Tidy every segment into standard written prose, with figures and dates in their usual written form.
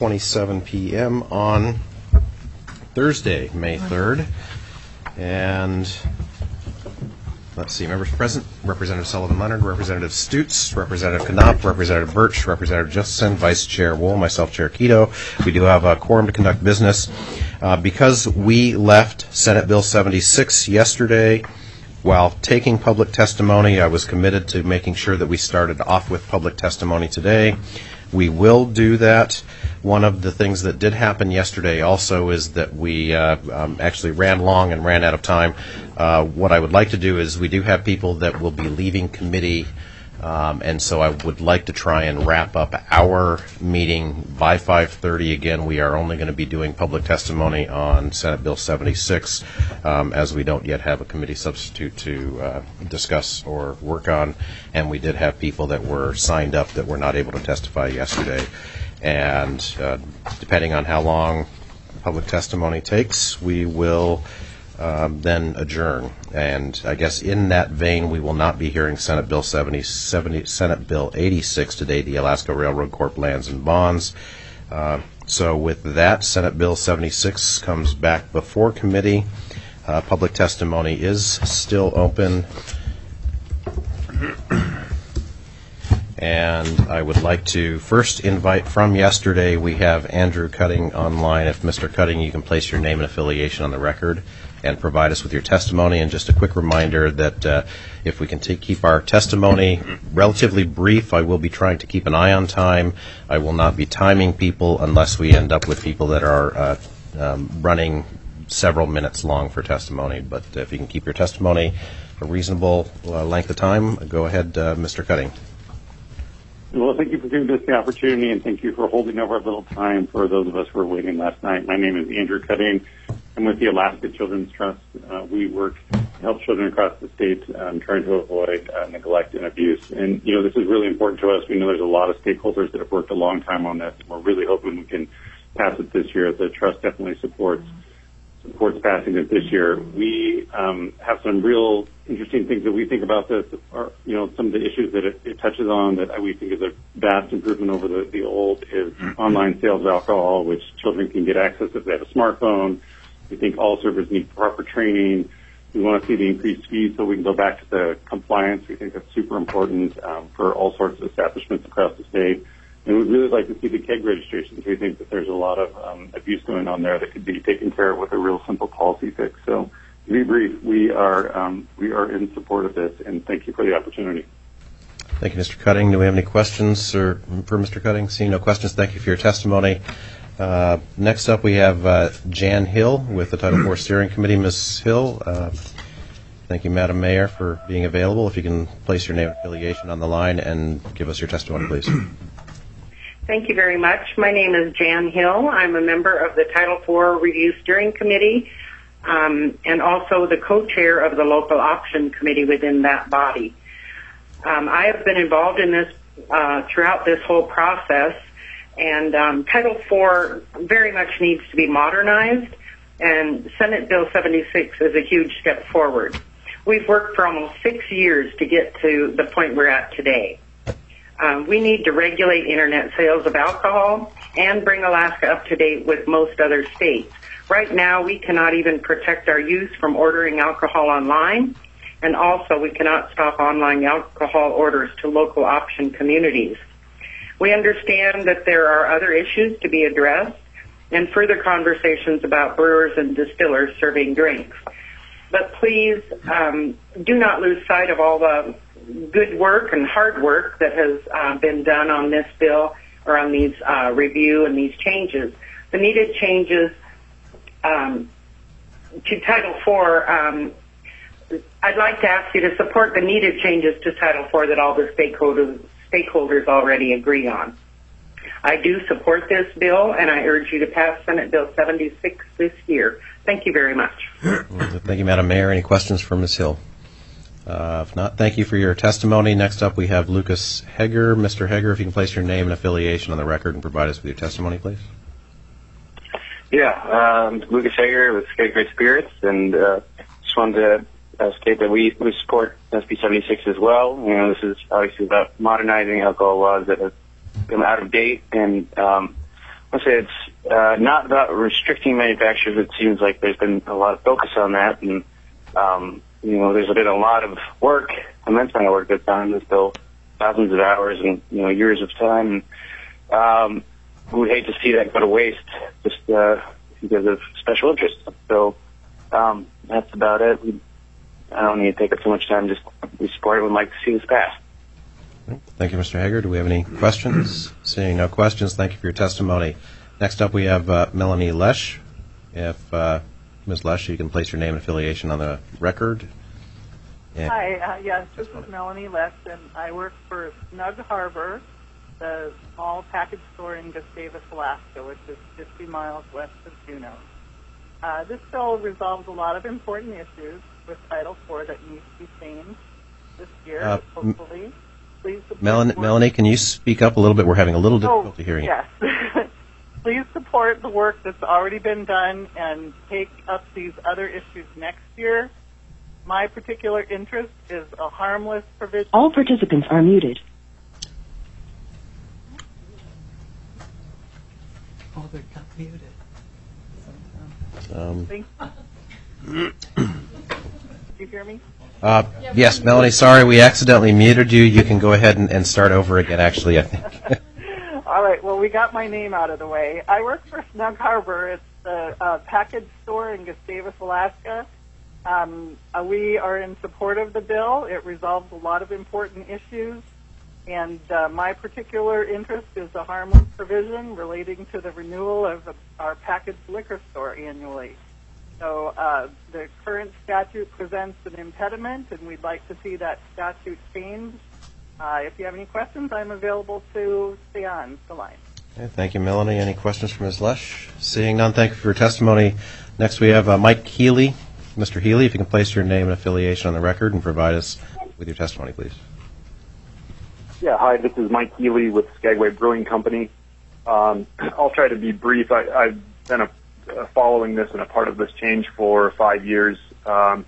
6:27 p.m. on Thursday, May 3rd. And let's see, members present: Representative Sullivan Leonard, Representative Stutes, Representative Knopp, Representative Birch, Representative Justson, Vice Chair Wool, myself, Chair Keto. We do have a quorum to conduct business. Because we left Senate Bill 76 yesterday, while taking public testimony, I was committed to making sure that we started off with public testimony today. We will do that. One of the things that did happen yesterday also is that we actually ran long and ran out of time. What I would like to do is we do have people that will be leaving committee, and so I would like to try and wrap up our meeting by 5:30. Again, we are only going to be doing public testimony on Senate Bill 76, as we don't yet have a committee substitute to discuss or work on, and we did have people that were signed up that were not able to testify yesterday. And depending on how long public testimony takes, we will then adjourn. And I guess in that vein, we will not be hearing Senate Bill Senate Bill 86 today, the Alaska Railroad Corp. Lands and Bonds. So with that, Senate Bill 76 comes back before committee. Public testimony is still open. And I would like to first invite from yesterday, we have Andrew Cutting online. If Mr. Cutting, you can place your name and affiliation on the record and provide us with your testimony. And just a quick reminder that if we can keep our testimony relatively brief, I will be trying to keep an eye on time. I will not be timing people unless we end up with people that are running several minutes long for testimony. But if you can keep your testimony a reasonable length of time, go ahead, Mr. Cutting. Well, thank you for giving us the opportunity, and thank you for holding over a little time for those of us who were waiting last night. My name is Andrew Cutting. I'm with the Alaska Children's Trust. We work to help children across the state trying to avoid neglect and abuse. And, you know, this is really important to us. We know there's a lot of stakeholders that have worked a long time on this, and we're really hoping we can pass it this year. The Trust definitely supports passing it this year. We have some real interesting things that we think about this, are, you know, some of the issues that it touches on that we think is a vast improvement over the old is online sales of alcohol, which children can get access if they have a smartphone. We think all servers need proper training. We want to see the increased fees so we can go back to the compliance. We think that's super important for all sorts of establishments across the state. And we'd really like to see the keg registrations. We think that there's a lot of abuse going on there that could be taken care of with a real simple policy fix. So to be brief, we are in support of this, and thank you for the opportunity. Thank you, Mr. Cutting. Do we have any questions for Mr. Cutting? Seeing no questions, thank you for your testimony. Next up, we have Jan Hill with the Title IV Steering Committee. Ms. Hill, thank you, Madam Mayor, for being available. If you can place your name and affiliation on the line and give us your testimony, please. Thank you very much. My name is Jan Hill. I'm a member of the Title IV Review Steering Committee and also the co-chair of the Local Option Committee within that body. I have been involved in this throughout this whole process, and Title IV very much needs to be modernized, and Senate Bill 76 is a huge step forward. We've worked for almost 6 years to get to the point we're at today. We need to regulate internet sales of alcohol and bring Alaska up to date with most other states. Right now, we cannot even protect our youth from ordering alcohol online, and also we cannot stop online alcohol orders to local option communities. We understand that there are other issues to be addressed and further conversations about brewers and distillers serving drinks. But please do not lose sight of all the good work and hard work that has been done on this bill or on these review and these changes. The needed changes to Title IV, I'd like to ask you to support the needed changes to Title IV that all the stakeholders already agree on. I do support this bill, and I urge you to pass Senate Bill 76 this year. Thank you very much. Thank you, Madam Mayor. Any questions for Ms. Hill? If not, thank you for your testimony. Next up, we have Lucas Heger. Mr. Heger, if you can place your name and affiliation on the record and provide us with your testimony, please. Yeah, Lucas Hager with Skate Great Spirits, and just wanted to state that we support SB 76 as well. You know, this is obviously about modernizing alcohol laws that have been out of date, and I'll say it's not about restricting manufacturers. It seems like there's been a lot of focus on that, and there's been a lot of work, immense amount of work that's done on this bill, thousands of hours and years of time. We would hate to see that go to waste just because of special interests. So that's about it. I don't need to take up too much time. Just we support it. We'd like to see this passed. Thank you, Mr. Hager. Do we have any questions? Seeing no questions, thank you for your testimony. Next up, we have Melanie Lesh. If Ms. Lesh, you can place your name and affiliation on the record. Hi, yes, this is Melanie Lesh, and I work for Snug Harbor, the small package store in Gustavus, Alaska, which is 50 miles west of Juneau. This bill resolves a lot of important issues with Title IV that need to be changed this year, hopefully. Please support Melanie, can you speak up a little bit? We're having a little difficulty hearing you. Yes. Please support the work that's already been done and take up these other issues next year. My particular interest is a harmless provision. All participants are muted. Oh, they're not muted. Do you hear me? Yes, Melanie, sorry, we accidentally muted you. You can go ahead and start over again, actually, I think. All right, well, we got my name out of the way. I work for Snug Harbor. It's the package store in Gustavus, Alaska. We are in support of the bill. It resolves a lot of important issues, and my particular interest is a harmless provision relating to the renewal of our packaged liquor store annually. So the current statute presents an impediment, and we'd like to see that statute changed. If you have any questions, I'm available to stay on the line. Okay, thank you, Melanie. Any questions from Ms. Lesh? Seeing none, thank you for your testimony. Next, we have Mike Healy. Mr. Healy, if you can place your name and affiliation on the record and provide us with your testimony, please. Yeah, hi, this is Mike Healy with Skagway Brewing Company. I'll try to be brief. I've been following this and a part of this change for 5 years. I've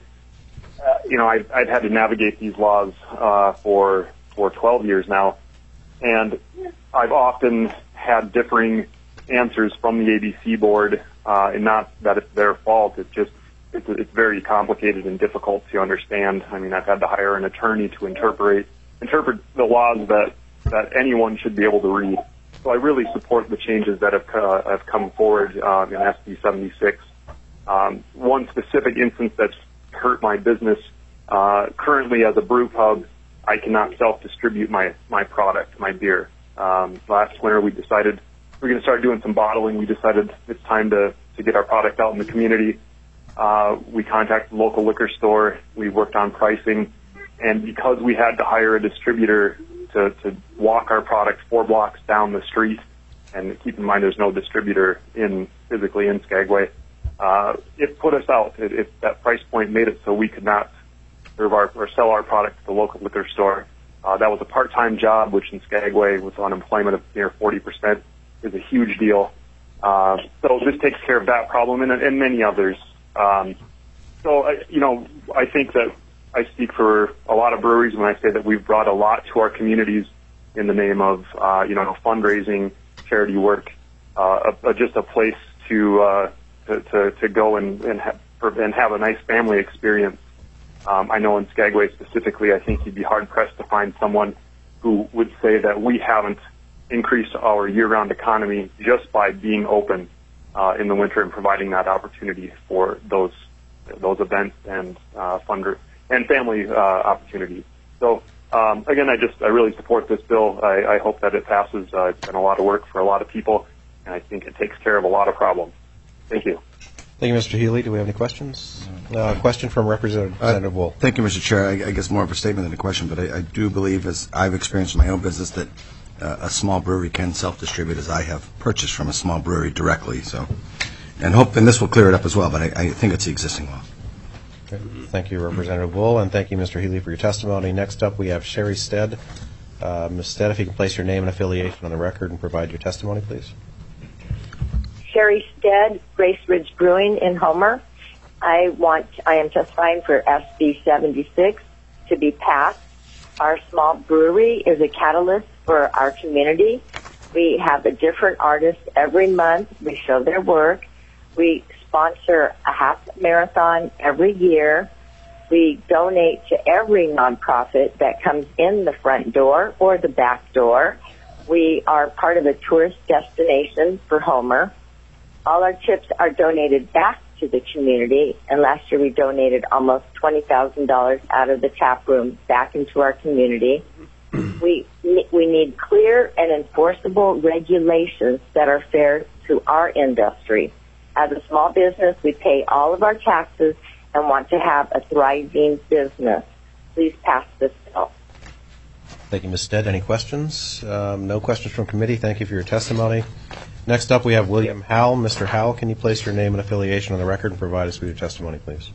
had to navigate these laws for 12 years now, and I've often had differing answers from the ABC board, and not that it's their fault. It's very complicated and difficult to understand. I mean, I've had to hire an attorney to interpret the laws that anyone should be able to read. So I really support the changes that have come forward in SB 76. One specific instance that's hurt my business, currently as a brew pub, I cannot self-distribute my product, my beer. Last winter we decided we're going to start doing some bottling. We decided it's time to get our product out in the community. We contacted the local liquor store. We worked on pricing. And because we had to hire a distributor to walk our product 4 blocks down the street, and keep in mind there's no distributor physically in Skagway, it put us out. That price point made it so we could not serve or sell our product to the local liquor store. That was a part-time job, which in Skagway with unemployment of near 40% is a huge deal. So this takes care of that problem and many others. I think that I speak for a lot of breweries when I say that we've brought a lot to our communities in the name of, fundraising, charity work, just a place to go and have a nice family experience. I know in Skagway specifically, I think you'd be hard-pressed to find someone who would say that we haven't increased our year-round economy just by being open in the winter and providing that opportunity for those events and and family opportunities. So again, I really support this bill. I hope that it passes. It's been a lot of work for a lot of people, and I think it takes care of a lot of problems. Thank you. Thank you, Mr. Healy. Do we have any questions? A question from Representative Wool. Thank you, Mr. Chair. I guess more of a statement than a question, but I do believe, as I've experienced in my own business, that a small brewery can self-distribute, as I have purchased from a small brewery directly. So, and this will clear it up as well, but I think it's the existing law. Okay. Thank you, Representative Wool, and thank you, Mr. Healy, for your testimony. Next up, we have Sherry Stead. Ms. Stead, if you can place your name and affiliation on the record and provide your testimony, please. Sherry Stead, Grace Ridge Brewing in Homer. I am testifying for SB 76 to be passed. Our small brewery is a catalyst for our community. We have a different artist every month. We show their work. We sponsor a half marathon every year. We donate to every nonprofit that comes in the front door or the back door. We are part of a tourist destination for Homer. All our tips are donated back to the community, and last year we donated almost $20,000 out of the tap room back into our community. We need clear and enforceable regulations that are fair to our industry. As a small business, we pay all of our taxes and want to have a thriving business. Please pass this bill. Thank you, Ms. Stead. Any questions? No questions from committee. Thank you for your testimony. Next up, we have William Howell. Mr. Howell, can you place your name and affiliation on the record and provide us with your testimony, please?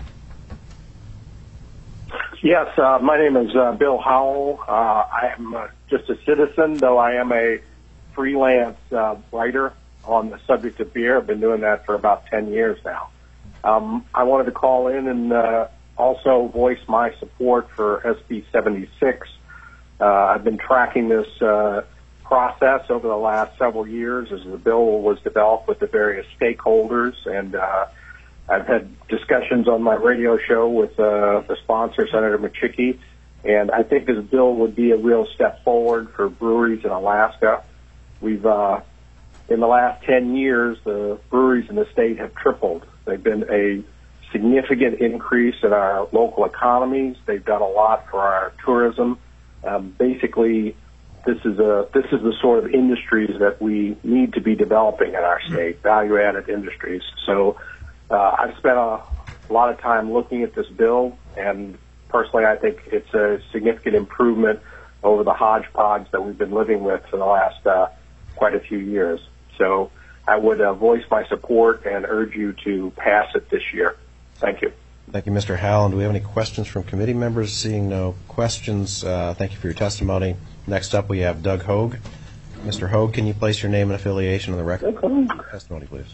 Yes, my name is Bill Howell. I am just a citizen, though I am a freelance writer on the subject of beer. I've been doing that for about 10 years now. I wanted to call in and also voice my support for SB 76. I've been tracking this process over the last several years as the bill was developed with the various stakeholders, and I've had discussions on my radio show with the sponsor, Senator Machicki, and I think this bill would be a real step forward for breweries in Alaska. We've, in the last 10 years, the breweries in the state have tripled. They've been a significant increase in our local economies. They've done a lot for our tourism. Basically, this is the sort of industries that we need to be developing in our state, value-added industries. So I've spent a lot of time looking at this bill, and personally I think it's a significant improvement over the hodgepodge that we've been living with for the last quite a few years. So I would voice my support and urge you to pass it this year. Thank you. Thank you, Mr. Howell. Do we have any questions from committee members? Seeing no questions, thank you for your testimony. Next up, we have Doug Hogue. Mr. Hogue, can you place your name and affiliation on the record? Testimony, please.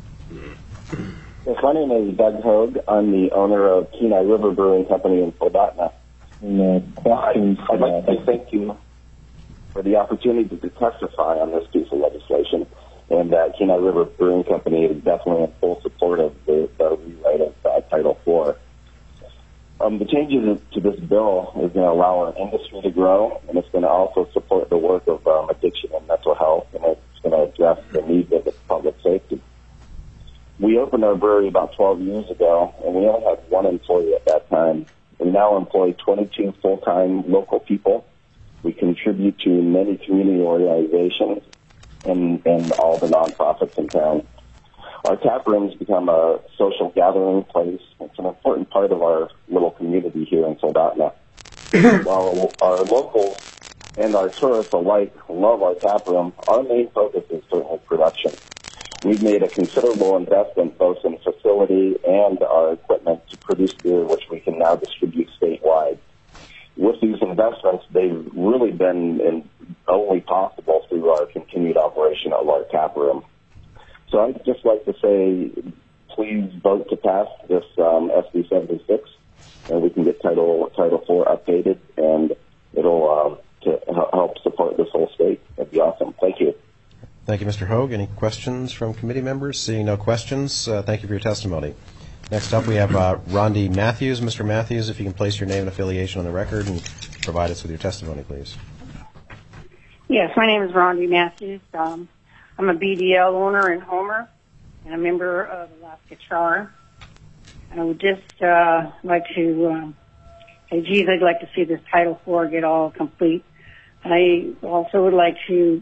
Yes, my name is Doug Hogue. I'm the owner of Kenai River Brewing Company in Soldotna. I'd like to thank you for the opportunity to testify on this piece of legislation. And Kenai River Brewing Company is definitely in full support of the rewrite of Title IV. The changes to this bill is going to allow our industry to grow, and it's going to also support the work of addiction and mental health, and it's going to address the needs of the public safety. We opened our brewery about 12 years ago, and we only had one employee at that time. We now employ 22 full-time local people. We contribute to many community organizations and all the nonprofits in town. Our tap rooms become a social gathering place. It's an important part of our little community here in Soldotna. While our locals and our tourists alike love our tap room, our main focus is certainly production. We've made a considerable investment both in facility and our equipment to produce beer, which we can now distribute statewide. With these investments, they've really been only possible through our continued operation of our tap room. So I'd just like to say, please vote to pass this SB 76, and we can get Title IV updated, and it'll to help support this whole state. That'd be awesome. Thank you. Thank you, Mr. Hogue. Any questions from committee members? Seeing no questions, thank you for your testimony. Next up, we have Rondi Matthews. Mr. Matthews, if you can place your name and affiliation on the record and provide us with your testimony, please. Yes, my name is Rondi Matthews. I'm a BDL owner in Homer and a member of Alaska Char. And I would just like to say, geez, I'd like to see this Title IV get all complete. I also would like to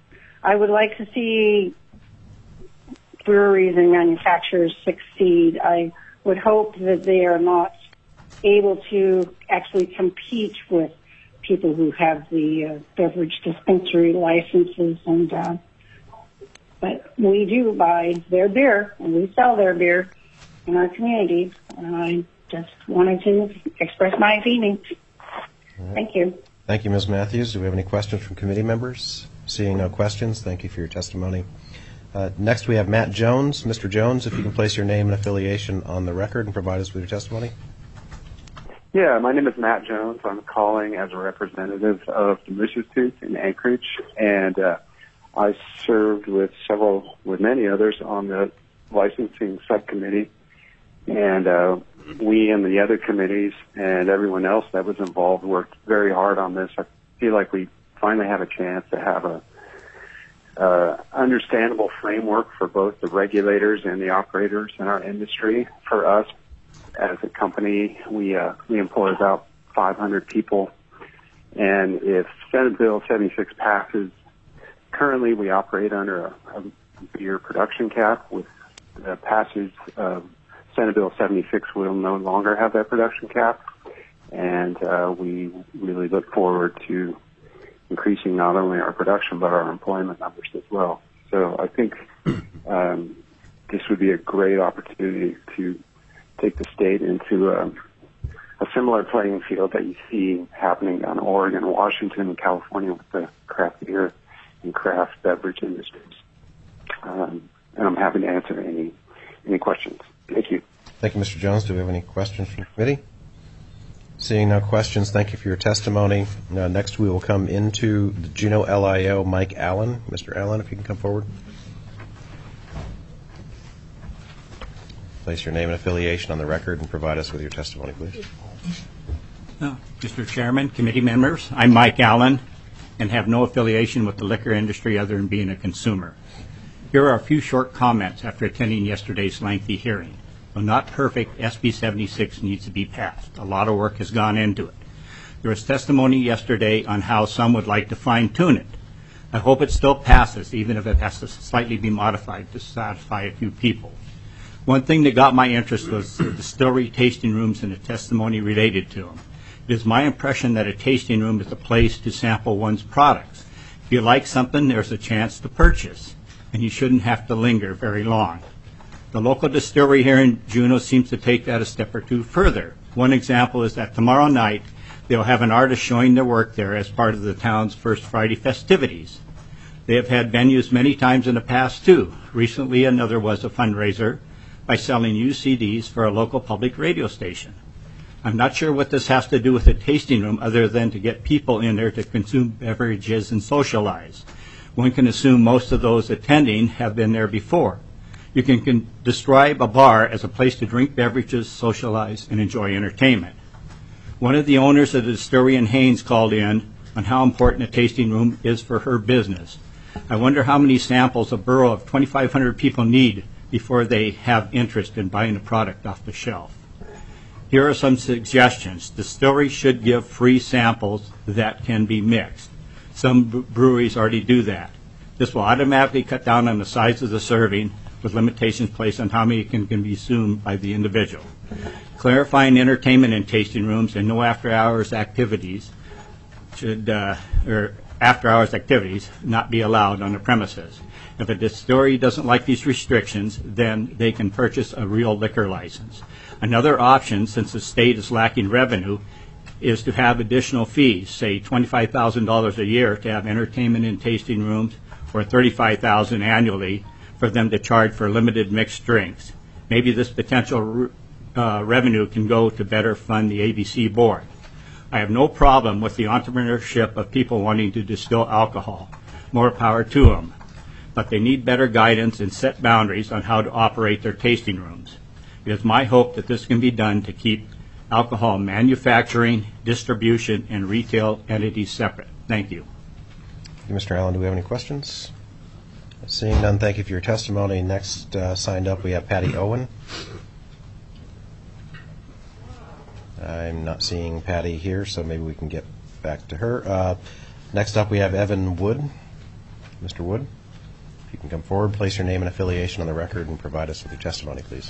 see breweries and manufacturers succeed. I would hope that they are not able to actually compete with people who have the beverage dispensary licenses, and but we do buy their beer and we sell their beer in our community. And I just wanted to express my feelings. Right. Thank you. Thank you, Ms. Matthews. Do we have any questions from committee members? Seeing no questions, thank you for your testimony. Next, we have Matt Jones. Mr. Jones, if you can place your name and affiliation on the record and provide us with your testimony. Yeah, my name is Matt Jones. I'm calling as a representative of the Moose's Tooth in Anchorage, and I served with many others on the licensing subcommittee, and we and the other committees and everyone else that was involved worked very hard on this. I feel like we finally have a chance to have a understandable framework for both the regulators and the operators in our industry. For us, as a company, we employ about 500 people, and if Senate Bill 76 passes, currently we operate under a beer production cap. With the passage of Senate Bill 76, we'll no longer have that production cap, and we really look forward to increasing not only our production but our employment numbers as well. So I think this would be a great opportunity to take the state into a similar playing field that you see happening down in Oregon, Washington, and California with the craft beer and craft beverage industries. And I'm happy to answer any questions. Thank you. Thank you, Mr. Jones. Do we have any questions from the committee? Seeing no questions, thank you for your testimony. Next, we will come into the Juneau LIO, Mike Allen. Mr. Allen, if you can come forward. Place your name and affiliation on the record and provide us with your testimony, please. Mr. Chairman, committee members, I'm Mike Allen and have no affiliation with the liquor industry other than being a consumer. Here are a few short comments after attending yesterday's lengthy hearing. Though not perfect, SB 76 needs to be passed. A lot of work has gone into it. There was testimony yesterday on how some would like to fine-tune it. I hope it still passes, even if it has to slightly be modified to satisfy a few people. One thing that got my interest was the distillery tasting rooms and the testimony related to them. It is my impression that a tasting room is a place to sample one's products. If you like something, there's a chance to purchase, and you shouldn't have to linger very long. The local distillery here in Juneau seems to take that a step or two further. One example is that tomorrow night they'll have an artist showing their work there as part of the town's First Friday festivities. They have had venues many times in the past, too. Recently, another was a fundraiser by selling used CDs for a local public radio station. I'm not sure what this has to do with a tasting room other than to get people in there to consume beverages and socialize. One can assume most of those attending have been there before. You can describe a bar as a place to drink beverages, socialize, and enjoy entertainment. One of the owners of the distillery in Haines called in on how important a tasting room is for her business. I wonder how many samples a borough of 2,500 people need before they have interest in buying a product off the shelf. Here are some suggestions. Distilleries should give free samples that can be mixed. Some breweries already do that. This will automatically cut down on the size of the serving, with limitations placed on how many can be consumed by the individual. Clarifying entertainment in tasting rooms and no after-hours activities after-hours activities not be allowed on the premises. If a distillery doesn't like these restrictions, then they can purchase a real liquor license. Another option, since the state is lacking revenue, is to have additional fees, say $25,000 a year to have entertainment in tasting rooms, or $35,000 annually for them to charge for limited mixed drinks. Maybe this potential revenue can go to better fund the ABC board. I have no problem with the entrepreneurship of people wanting to distill alcohol. More power to them. But they need better guidance and set boundaries on how to operate their tasting rooms. It is my hope that this can be done to keep alcohol manufacturing, distribution, and retail entities separate. Thank you. Mr. Allen, do we have any questions? Seeing none, thank you for your testimony. Next signed up, we have Patty Owen. I'm not seeing Patty here, so maybe we can get back to her. Next up, we have Evan Wood. Mr. Wood, if you can come forward, place your name and affiliation on the record, and provide us with your testimony, please.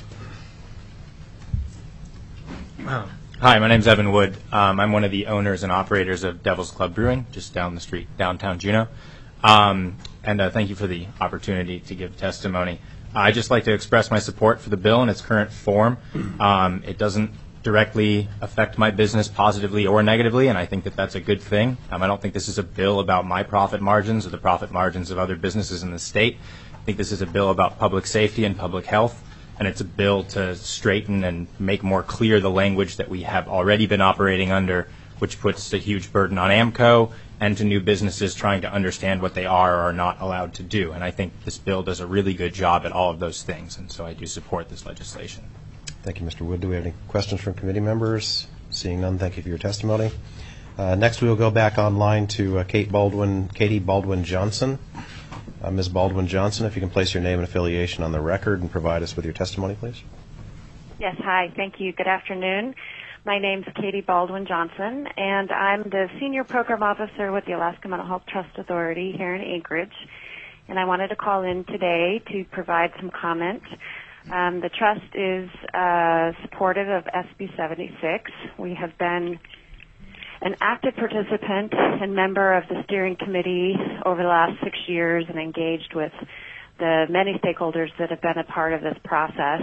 Hi, my name's Evan Wood. I'm one of the owners and operators of Devil's Club Brewing, just down the street, downtown Juneau. And thank you for the opportunity to give testimony. I'd just like to express my support for the bill in its current form. It doesn't directly affect my business positively or negatively, and I think that that's a good thing. I don't think this is a bill about my profit margins or the profit margins of other businesses in the state. I think this is a bill about public safety and public health, and it's a bill to straighten and make more clear the language that we have already been operating under, which puts a huge burden on AMCO and to new businesses trying to understand what they are or are not allowed to do. And I think this bill does a really good job at all of those things, and so I do support this legislation. Thank you, Mr. Wood. Do we have any questions from committee members? Seeing none, thank you for your testimony. Next, we will go back online to Katie Baldwin Johnson. Ms. Baldwin Johnson, if you can place your name and affiliation on the record and provide us with your testimony, please. Yes, hi. Thank you. Good afternoon. My name's Katie Baldwin Johnson, and I'm the Senior Program Officer with the Alaska Mental Health Trust Authority here in Anchorage. And I wanted to call in today to provide some comment. The Trust is supportive of SB 76. We have been an active participant and member of the steering committee over the last 6 years and engaged with the many stakeholders that have been a part of this process.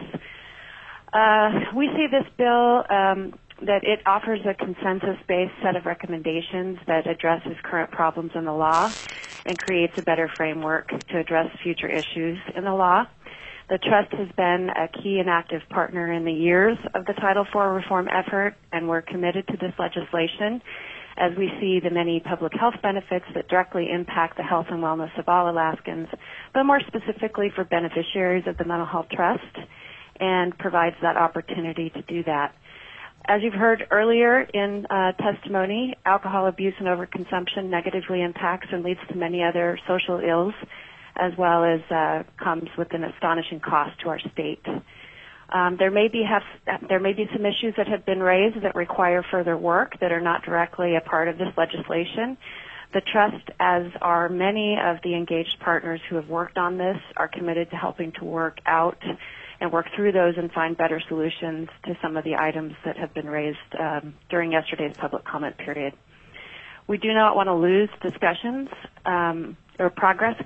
We see this bill that it offers a consensus-based set of recommendations that addresses current problems in the law and creates a better framework to address future issues in the law. The Trust has been a key and active partner in the years of the Title IV reform effort, and we're committed to this legislation as we see the many public health benefits that directly impact the health and wellness of all Alaskans, but more specifically for beneficiaries of the Mental Health Trust, and provides that opportunity to do that. As you've heard earlier in testimony, alcohol abuse and overconsumption negatively impacts and leads to many other social ills, as well as comes with an astonishing cost to our state. There may be some issues that have been raised that require further work that are not directly a part of this legislation. The Trust, as are many of the engaged partners who have worked on this, are committed to helping to work out and work through those and find better solutions to some of the items that have been raised during yesterday's public comment period. We do not want to lose discussions or progress,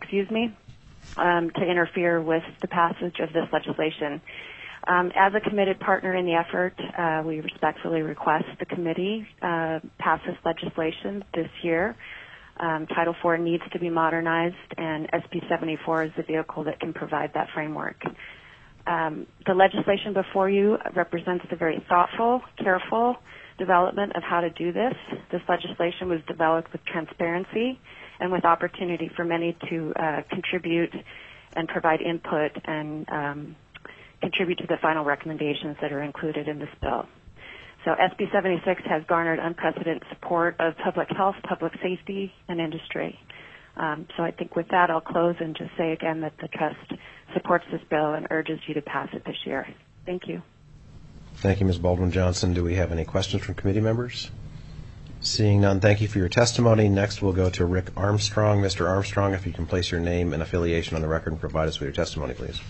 to interfere with the passage of this legislation. As a committed partner in the effort, we respectfully request the committee pass this legislation this year. Title IV needs to be modernized, and SB 74 is the vehicle that can provide that framework. The legislation before you represents the very thoughtful, careful development of how to do this. This legislation was developed with transparency and with opportunity for many to contribute and provide input and contribute to the final recommendations that are included in this bill. So SB 76 has garnered unprecedented support of public health, public safety, and industry. So I think with that, I'll close and just say again that the Trust supports this bill and urges you to pass it this year. Thank you. Thank you, Ms. Baldwin Johnson. Do we have any questions from committee members? Seeing none, thank you for your testimony. Next, we'll go to Rick Armstrong. Mr. Armstrong, if you can place your name and affiliation on the record and provide us with your testimony, please.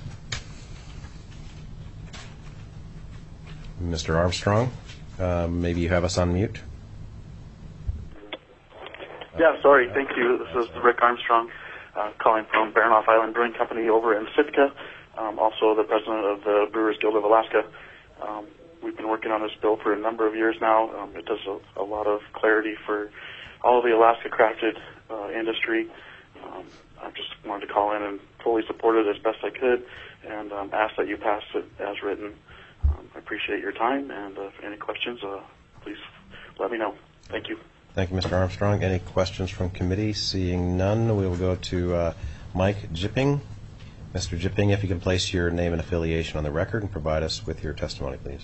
Mr. Armstrong, maybe you have us on mute. Yeah, sorry. Thank you. This is Rick Armstrong, calling from Baranof Island Brewing Company over in Sitka, also the president of the Brewers Guild of Alaska. We've been working on this bill for a number of years now. It does a lot of clarity for all of the Alaska crafted industry. I just wanted to call in and fully support it as best I could and ask that you pass it as written. I appreciate your time, and if any questions, please let me know. Thank you. Thank you, Mr. Armstrong. Any questions from committee? Seeing none, we will go to Mike Jipping. Mr. Jipping, if you can place your name and affiliation on the record and provide us with your testimony, please.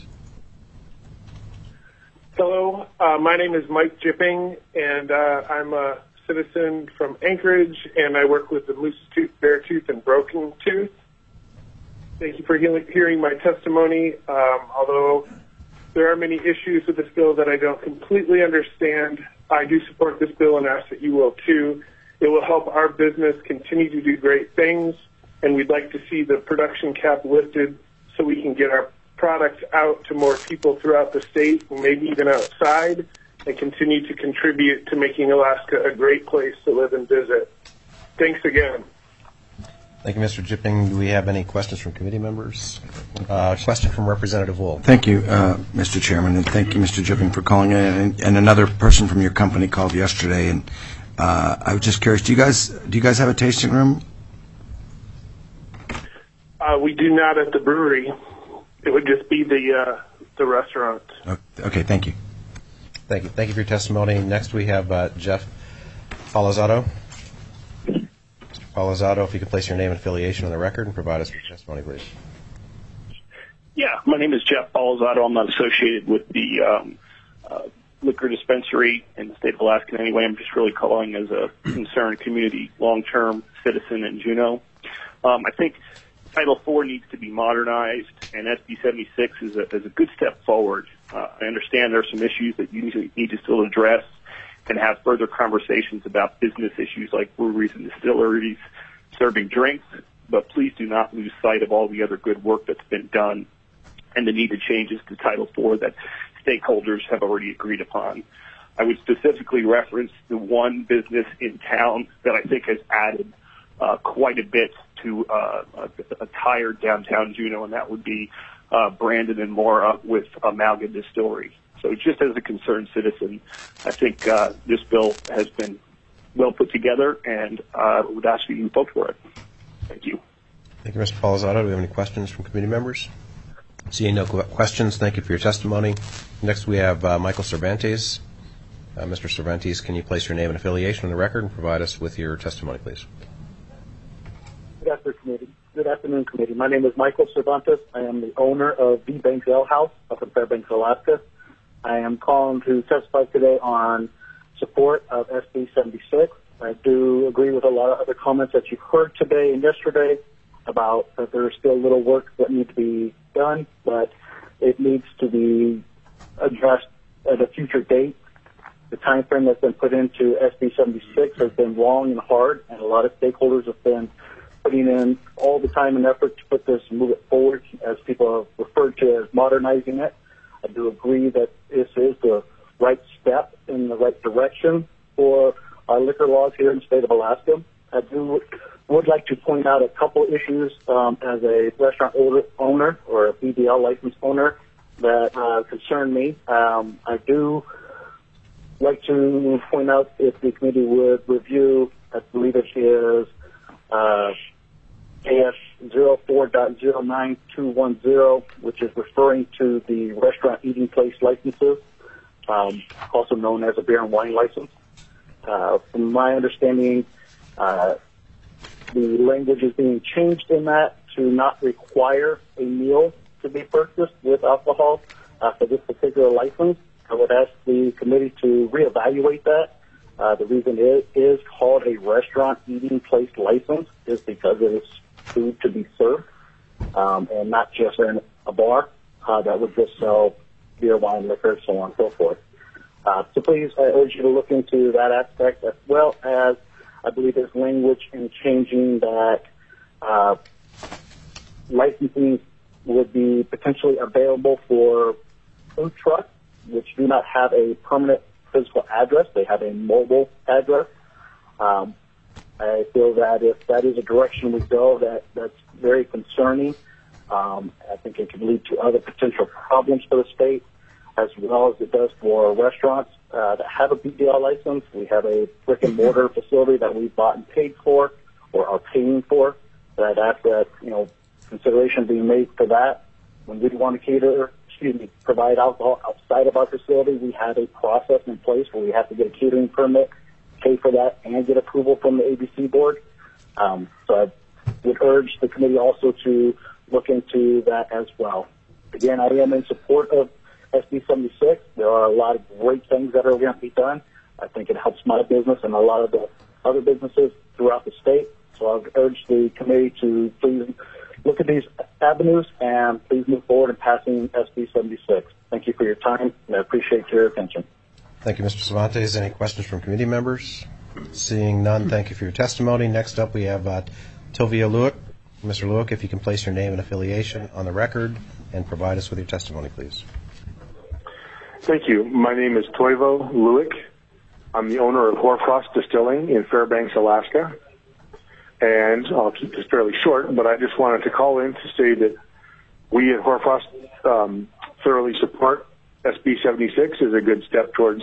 Hello, my name is Mike Jipping, and I'm a citizen from Anchorage, and I work with the Moose Tooth, Beartooth, and Broken Tooth. Thank you for hearing my testimony. Although there are many issues with this bill that I don't completely understand, I do support this bill and ask that you will too. It will help our business continue to do great things, and we'd like to see the production cap lifted so we can get our product out to more people throughout the state and maybe even outside, and continue to contribute to making Alaska a great place to live and visit. Thanks again. Thank you, Mr. Jipping. Do we have any questions from committee members? Question from Representative Wool. Thank you, Mr. Chairman, and thank you, Mr. Jipping, for calling in. And another person from your company called yesterday, and I was just curious. Do you guys have a tasting room? We do not at the brewery. It would just be the restaurant. Okay, thank you. Thank you for your testimony. Next, we have Jeff Palazzotto? Mr. Palazzotto, if you could place your name and affiliation on the record and provide us with your testimony, please. Yeah, my name is Jeff Palazzotto. I'm not associated with the liquor dispensary in the state of Alaska in any way. I'm just really calling as a concerned community long-term citizen in Juneau. I think Title IV needs to be modernized, and SB 76 is a good step forward. I understand there are some issues that you need to still address and have further conversations about business issues like breweries and distilleries serving drinks, but please do not lose sight of all the other good work that's been done and the needed changes to Title IV that stakeholders have already agreed upon. I would specifically reference the one business in town that I think has added quite a bit to a tired downtown Juneau, and that would be Brandon and Mora with Amalgam Distillery. So just as a concerned citizen, I think this bill has been well put together, and I would ask you to vote for it. Thank you. Thank you, Mr. Palazzotto. Do we have any questions from committee members? Seeing no questions, thank you for your testimony. Next, we have Michael Cervantes. Mr. Cervantes, can you place your name and affiliation on the record and provide us with your testimony, please? Good afternoon, committee. My name is Michael Cervantes. I am the owner of the Banks Ale House up in Fairbanks, Alaska. I am calling to testify today on support of SB 76. I do agree with a lot of other comments that you've heard today and yesterday about that there is still little work that needs to be done, but it needs to be addressed at a future date. The time frame that's been put into SB 76 has been long and hard, and a lot of stakeholders have been putting in all the time and effort to put this and move it forward, as people have referred to as modernizing it. I do agree that this is the right step in the right direction for our liquor laws here in the state of Alaska. I would like to point out a couple issues as a restaurant owner or a BDL license owner that concern me. I do like to point out if the committee would review, I believe it is AS 04.09210, which is referring to the restaurant eating place licenses, also known as a beer and wine license. From my understanding, the language is being changed in that to not require a meal to be purchased with alcohol for this particular license. I would ask the committee to reevaluate that. The reason it is called a restaurant eating place license is because it is food to be served, and not just in a bar that would just sell beer, wine, liquor, so on and so forth. So please, I urge you to look into that aspect, as well as I believe there's language in changing that licensing would be potentially available for food trucks, which do not have a permanent physical address. They have a mobile address. I feel that if that is a direction we go, that's very concerning. I think it could lead to other potential problems for the state, as well as it does for restaurants that have a BDL license. We have a brick and mortar facility that we bought and paid for, or are paying for. That ask that consideration being made for that. When we want to provide alcohol outside of our facility, we have a process in place where we have to get a catering permit, pay for that, and get approval from the ABC board. So I would urge the committee also to look into that as well. Again, I am in support of SB 76. There are a lot of great things that are going to be done. I think it helps my business and a lot of the other businesses throughout the state. So I would urge the committee to please look at these avenues and please move forward in passing SB 76. Thank you for your time, and I appreciate your attention. Thank you, Mr. Cervantes. Any questions from committee members? Seeing none, thank you for your testimony. Next up, we have Tilvia Lewick. Mr. Lewick, if you can place your name and affiliation on the record and provide us with your testimony, please. Thank you. My name is Toivo Lewick. I'm the owner of Hoarfrost Distilling in Fairbanks, Alaska. And I'll keep this fairly short, but I just wanted to call in to say that we at Hoarfrost thoroughly support SB 76 as a good step towards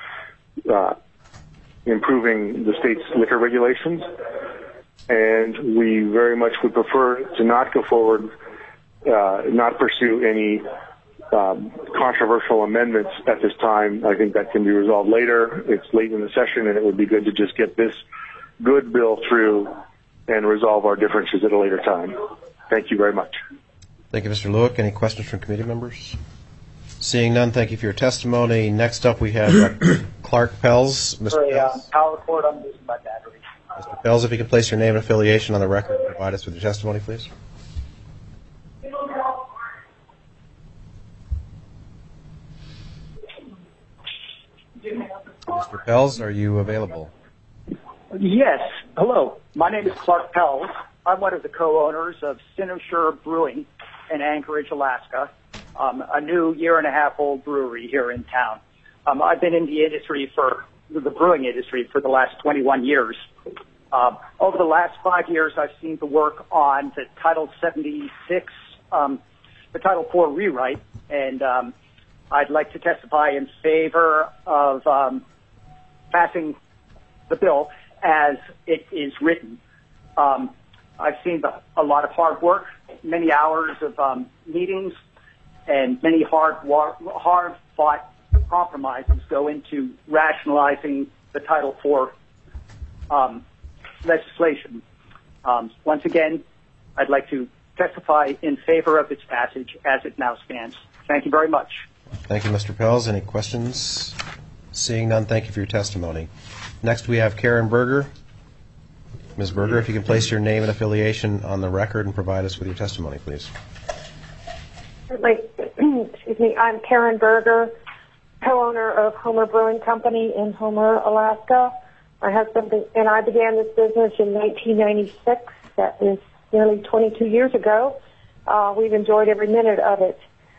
improving the state's liquor regulations. And we very much would prefer to not go forward, not pursue any controversial amendments at this time. I think that can be resolved later. It's late in the session, and it would be good to just get this good bill through and resolve our differences at a later time. Thank you very much. Thank you, Mr. Lewick. Any questions from committee members? Seeing none, thank you for your testimony. Next up, we have Clark Pells. Mr. Pells. Power cord, I'm losing my battery. Mr. Pells, if you could place your name and affiliation on the record and provide us with your testimony, please. Mr. Pells, are you available? Yes. Hello. My name is Clark Pells. I'm one of the co-owners of Cynosure Brewing in Anchorage, Alaska, a new year-and-a-half-old brewery here in town. I've been in the brewing industry for the last 21 years. Over the last 5 years, I've seen the work on the Title 76, the Title IV rewrite, and I'd like to testify in favor of passing the bill as it is written. I've seen a lot of hard work, many hours of meetings, and many hard-fought compromises go into rationalizing the Title IV legislation. Once again, I'd like to testify in favor of its passage as it now stands. Thank you very much. Thank you, Mr. Pells. Any questions? Seeing none, thank you for your testimony. Next, we have Karen Berger. Ms. Berger, if you can place your name and affiliation on the record and provide us with your testimony, please. Certainly. Excuse me. I'm Karen Berger, co-owner of Homer Brewing Company in Homer, Alaska. My husband and I began this business in 1996. That is nearly 22 years ago. We've enjoyed every minute of it.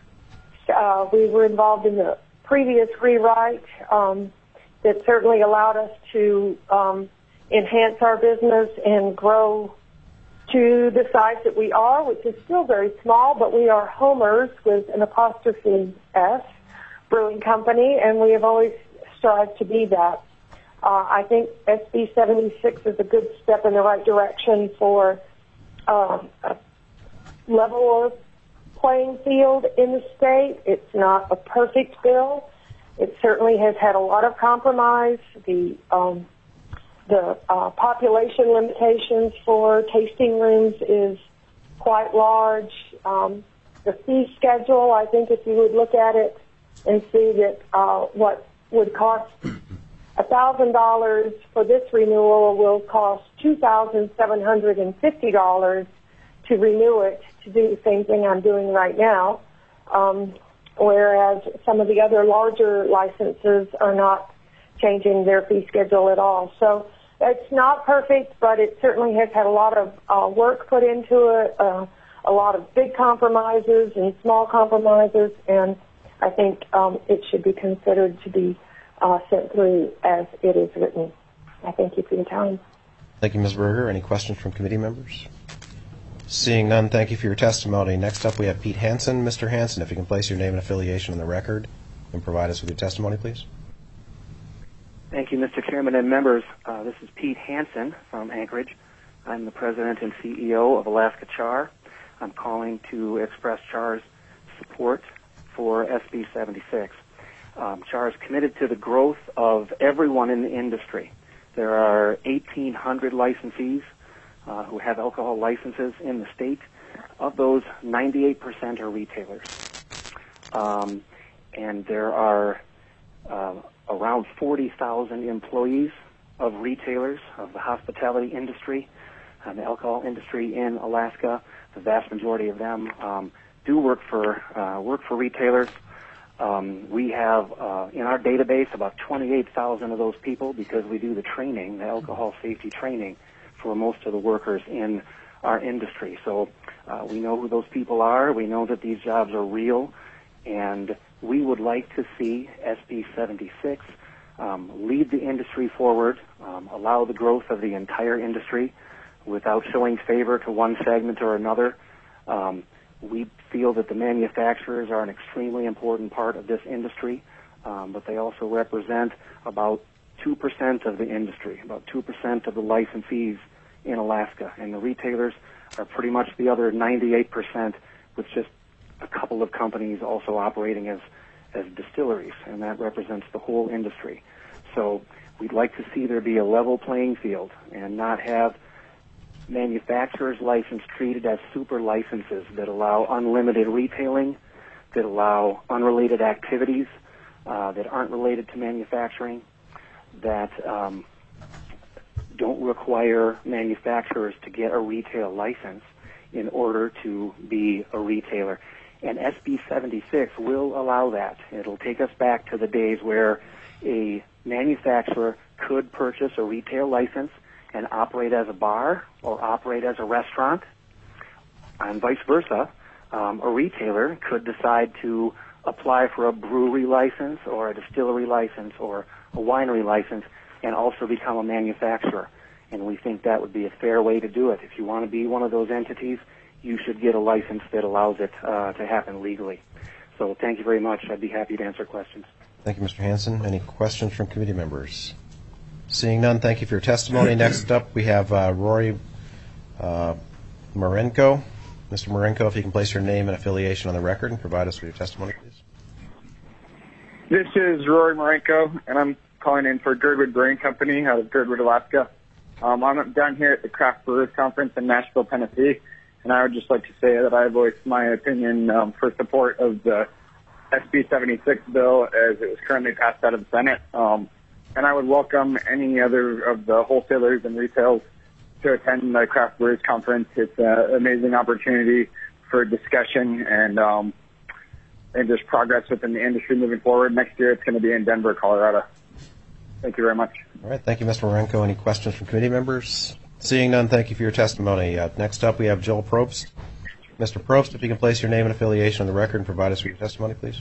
We were involved in the previous rewrite that certainly allowed us to enhance our business and grow to the size that we are, which is still very small, but we are Homers with an apostrophe S brewing company, and we have always strived to be that. I think SB 76 is a good step in the right direction for a level playing field in the state. It's not a perfect bill. It certainly has had a lot of compromise. The population limitations for tasting rooms is quite large. The fee schedule, I think if you would look at it and see that what would cost $1,000 for this renewal will cost $2,750 to renew it to do the same thing I'm doing right now, whereas some of the other larger licenses are not changing their fee schedule at all. So it's not perfect, but it certainly has had a lot of work put into it, a lot of big compromises and small compromises, and I think it should be considered to be sent through as it is written. I thank you for your time. Thank you, Ms. Berger. Any questions from committee members? Seeing none, thank you for your testimony. Next up, we have Pete Hansen. Mr. Hansen, if you can place your name and affiliation on the record and provide us with your testimony, please. Thank you, Mr. Chairman and members. This is Pete Hansen from Anchorage. I'm the president and CEO of Alaska Char. I'm calling to express Char's support for SB 76. Char is committed to the growth of everyone in the industry. There are 1,800 licensees who have alcohol licenses in the state. Of those, 98% are retailers. And there are around 40,000 employees of retailers, of the hospitality industry, and the alcohol industry in Alaska. The vast majority of them do work for retailers. We have in our database about 28,000 of those people because we do the training, the alcohol safety training, for most of the workers in our industry. So we know who those people are. We know that these jobs are real, and we would like to see SB 76 lead the industry forward, allow the growth of the entire industry without showing favor to one segment or another. We feel that the manufacturers are an extremely important part of this industry, but they also represent about 2% of the industry, about 2% of the licensees in Alaska. And the retailers are pretty much the other 98%, with just a couple of companies also operating as distilleries, and that represents the whole industry. So we'd like to see there be a level playing field and not have manufacturers' license treated as super licenses that allow unlimited retailing, that allow unrelated activities that aren't related to manufacturing, that don't require manufacturers to get a retail license in order to be a retailer. And SB 76 will allow that. It'll take us back to the days where a manufacturer could purchase a retail license and operate as a bar or operate as a restaurant, and vice versa. A retailer could decide to apply for a brewery license or a distillery license or a winery license and also become a manufacturer. And we think that would be a fair way to do it. If you want to be one of those entities, you should get a license that allows it to happen legally. So thank you very much. I'd be happy to answer questions. Thank you, Mr. Hansen. Any questions from committee members? Seeing none, thank you for your testimony. Next up, we have Rory Marenko. Mr. Marenko, if you can place your name and affiliation on the record and provide us with your testimony, please. This is Rory Marenko, and I'm calling in for Girdwood Brewing Company out of Girdwood, Alaska. I'm down here at the Craft Brewers Conference in Nashville, Tennessee, and I would just like to say that I voiced my opinion for support of the SB 76 bill as it was currently passed out of the Senate. And I would welcome any other of the wholesalers and retailers to attend the Craft Brewers Conference. It's an amazing opportunity for discussion and just progress within the industry moving forward. Next year it's going to be in Denver, Colorado. Thank you very much. All right. Thank you, Mr. Marenko. Any questions from committee members? Seeing none, thank you for your testimony. Next up, we have Joel Probst. Mr. Probst, if you can place your name and affiliation on the record and provide us with your testimony, please.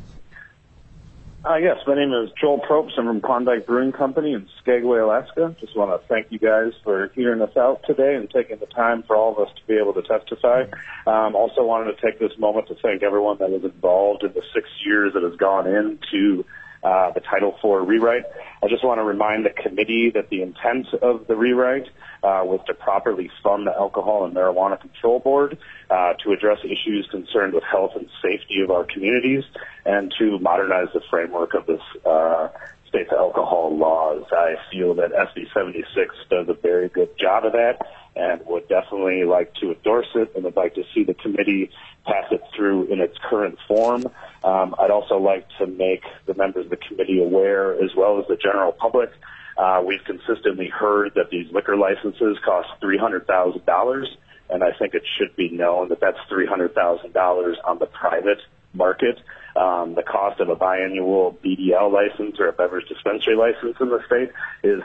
Yes, my name is Joel Probst. I'm from Klondike Brewing Company in Skagway, Alaska. Just want to thank you guys for hearing us out today and taking the time for all of us to be able to testify. Also wanted to take this moment to thank everyone that was involved in the 6 years that has gone into the Title IV rewrite. I just want to remind the committee that the intent of the rewrite was to properly fund the Alcohol and Marijuana Control Board to address issues concerned with health and safety of our communities and to modernize the framework of this state's alcohol laws. I feel that SB 76 does a very good job of that and would definitely like to endorse it and would like to see the committee pass it through in its current form. I'd also like to make the members of the committee aware, as well as the general public, we've consistently heard that these liquor licenses cost $300,000, and I think it should be known that that's $300,000 on the private market. The cost of a biannual BDL license or a beverage dispensary license in the state is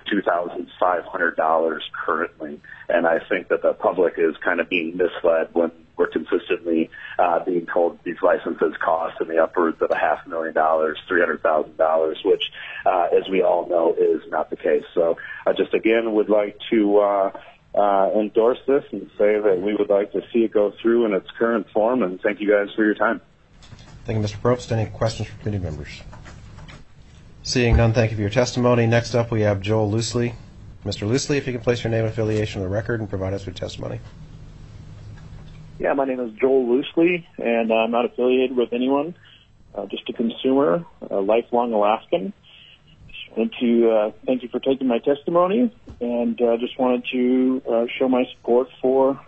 $2,500 currently. And I think that the public is kind of being misled when we're consistently being told these licenses cost in the upwards of $500,000, $300,000, which, as we all know, is not the case. So I just, again, would like to endorse this and say that we would like to see it go through in its current form, and thank you guys for your time. Thank you, Mr. Probst. Any questions from committee members? Seeing none, thank you for your testimony. Next up, we have Joel Loosley. Mr. Loosley, if you can place your name and affiliation on the record and provide us with testimony. Yeah, my name is Joel Loosley, and I'm not affiliated with anyone, just a consumer, a lifelong Alaskan. Just wanted to thank you for taking my testimony, and just wanted to show my support for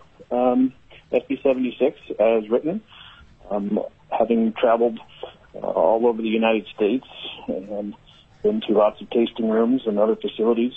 SB 76 as written. Having traveled all over the United States and been to lots of tasting rooms and other facilities,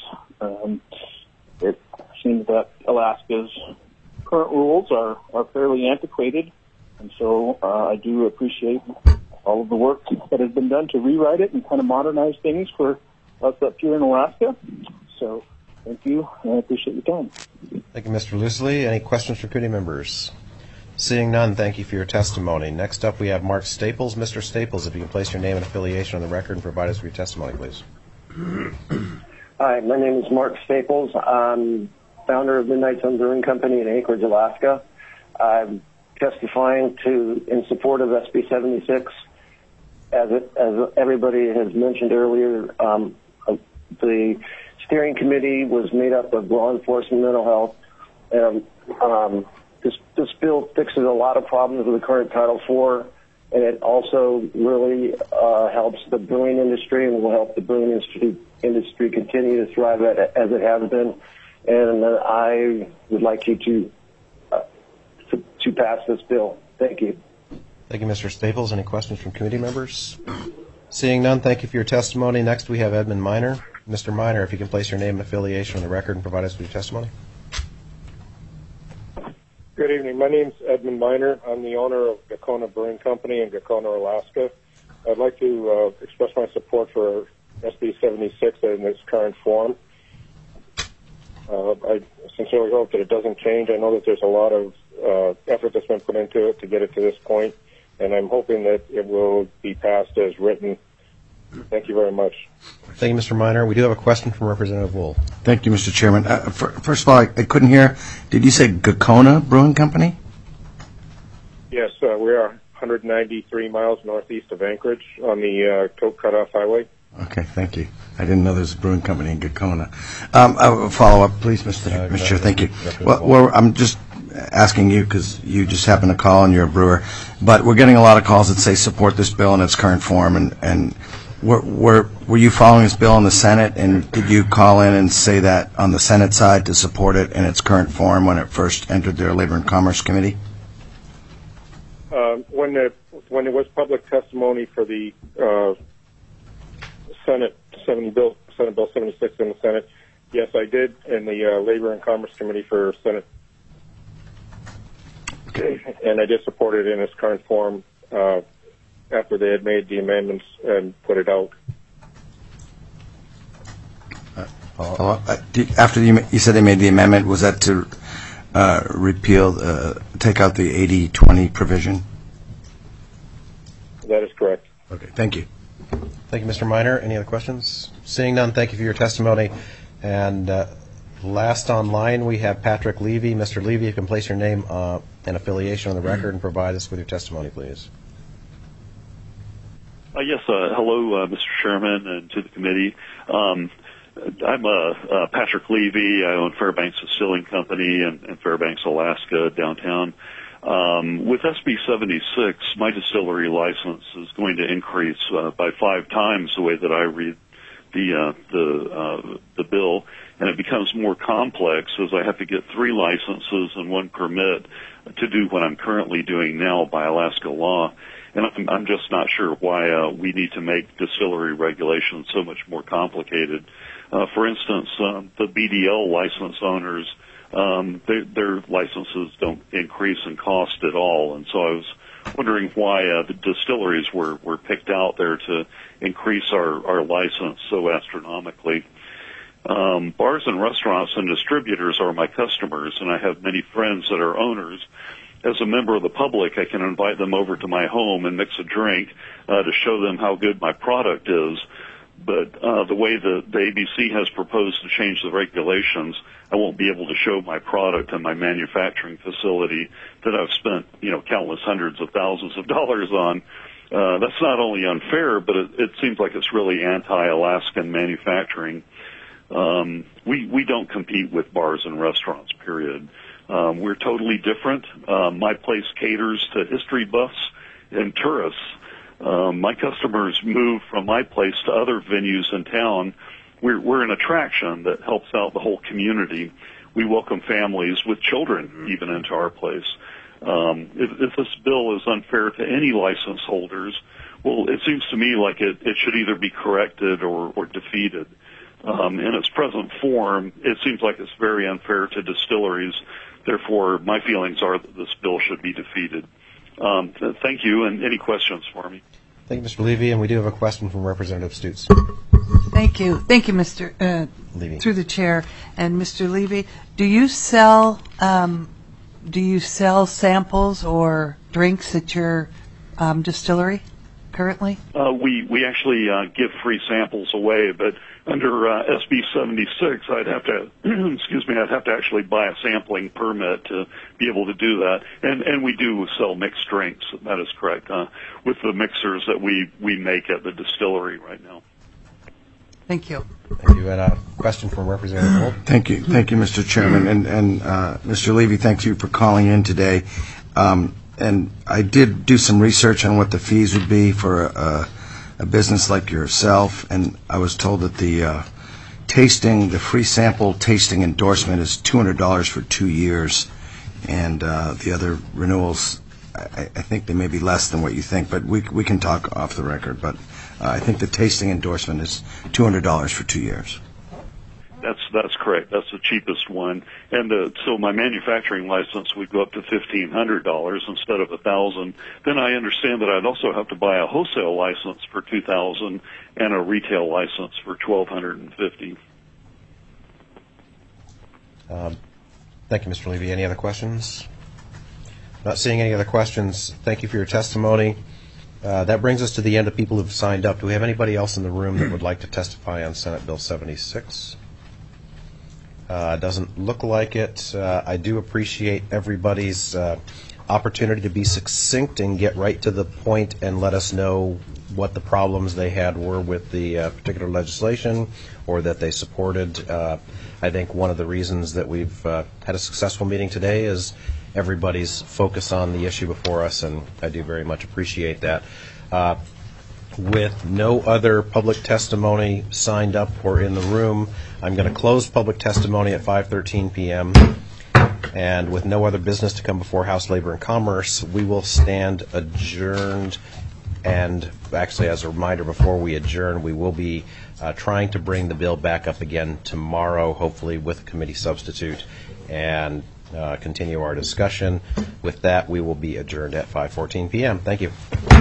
it seems that Alaska's current rules are fairly antiquated, and so I do appreciate all of the work that has been done to rewrite it and kind of modernize things for us up here in Alaska. So thank you, and I appreciate your time. Thank you, Mr. Loosley. Any questions for committee members? Seeing none, thank you for your testimony. Next up, we have Mark Staples. Mr. Staples, if you can place your name and affiliation on the record and provide us with your testimony, please. Hi, my name is Mark Staples. I'm founder of Midnight Sun Brewing Company in Anchorage, Alaska. I'm testifying in support of SB 76. As everybody has mentioned earlier, the steering committee was made up of law enforcement, mental health, This bill fixes a lot of problems with the current Title IV, and it also really helps the brewing industry and will help the brewing industry continue to thrive as it has been. And I would like you to pass this bill. Thank you. Thank you, Mr. Staples. Any questions from committee members? Seeing none, thank you for your testimony. Next, we have Edmund Miner. Mr. Miner, if you can place your name and affiliation on the record and provide us with your testimony. Good evening. My name's Edmund Miner. I'm the owner of Gakona Brewing Company in Gakona, Alaska. I'd like to express my support for SB 76 in its current form. I sincerely hope that it doesn't change. I know that there's a lot of effort that's been put into it to get it to this point, and I'm hoping that it will be passed as written. Thank you very much. Thank you, Mr. Miner. We do have a question from Representative Wool. Thank you, Mr. Chairman. First of all, I couldn't hear. Did you say Gakona Brewing Company? Yes, we are 193 miles northeast of Anchorage on the Tote Cutoff Highway. Okay, thank you. I didn't know there was a brewing company in Gakona. Follow up, please, Mr. Chair. Thank you. Well, I'm just asking you because you just happen to call and you're a brewer, but we're getting a lot of calls that say support this bill in its current form, and were you following this bill in the Senate, and did you call in and say that on the Senate side to support it in its current form when it first entered their Labor and Commerce Committee? When there was public testimony for the Senate Bill 76 in the Senate, yes, I did in the Labor and Commerce Committee for Senate. Okay. And I did support it in its current form after they had made the amendments and put it out. After you said they made the amendment, was that to take out the 80-20 provision? That is correct. Okay, thank you. Thank you, Mr. Miner. Any other questions? Seeing none, thank you for your testimony. And last online, we have Patrick Levy. Mr. Levy, you can place your name and affiliation on the record and provide us with your testimony, please. Yes, hello, Mr. Chairman, and to the committee. I'm Patrick Levy. I own Fairbanks Distilling Company in Fairbanks, Alaska, downtown. With SB 76, my distillery license is going to increase by 5 times the way that I read the bill, and it becomes more complex as I have to get 3 licenses and 1 permit to do what I'm currently doing now by Alaska law. And I'm just not sure why we need to make distillery regulations so much more complicated. For instance, the BDL license owners, their licenses don't increase in cost at all. And so I was wondering why the distilleries were picked out there to increase our license so astronomically. Bars and restaurants and distributors are my customers, and I have many friends that are owners. As a member of the public, I can invite them over to my home and mix a drink to show them how good my product is. But the way the ABC has proposed to change the regulations, I won't be able to show my product in my manufacturing facility that I've spent, countless hundreds of thousands of dollars on. That's not only unfair, but it seems like it's really anti-Alaskan manufacturing. We don't compete with bars and restaurants, period. We're totally different. My place caters to history buffs and tourists. My customers move from my place to other venues in town. We're an attraction that helps out the whole community. We welcome families with children even into our place. If this bill is unfair to any license holders, well, it seems to me like it should either be corrected or defeated. In its present form, it seems like it's very unfair to distilleries. Therefore, my feelings are that this bill should be defeated. Thank you, and any questions for me? Thank you, Mr. Levy, and we do have a question from Representative Stutz. Thank you, Mr. Levy. Through the chair, and Mr. Levy, do you sell samples or drinks at your distillery currently? We actually give free samples away, but under SB 76, I'd have to I'd have to actually buy a sampling permit to be able to do that. And we do sell mixed drinks. That is correct. With the mixers that we make at the distillery right now. Thank you. Thank you. And a question from Representative Holt. Thank you, Mr. Chairman, and Mr. Levy, thank you for calling in today. And I did do some research on what the fees would be for a business like yourself, and I was told that the free sample tasting endorsement is $200 for 2 years, and the other renewals, I think they may be less than what you think, but we can talk off the record. But I think the tasting endorsement is $200 for 2 years. That's correct. That's the cheapest one. And so my manufacturing license would go up to $1,500 instead of $1,000. Then I understand that I'd also have to buy a wholesale license for $2,000 and a retail license for $1,250. Thank you, Mr. Levy. Any other questions? Not seeing any other questions. Thank you for your testimony. That brings us to the end of people who've signed up. Do we have anybody else in the room that would like to testify on Senate Bill 76? Doesn't look like it. I do appreciate everybody's opportunity to be succinct and get right to the point and let us know what the problems they had were with the particular legislation or that they supported. I think one of the reasons that we've had a successful meeting today is everybody's focus on the issue before us, and I do very much appreciate that. With no other public testimony signed up or in the room, I'm going to close public testimony at 5:13 p.m. And with no other business to come before House Labor and Commerce, we will stand adjourned. And actually, as a reminder, before we adjourn, we will be trying to bring the bill back up again tomorrow, hopefully with a committee substitute, and continue our discussion. With that, we will be adjourned at 5:14 p.m. Thank you.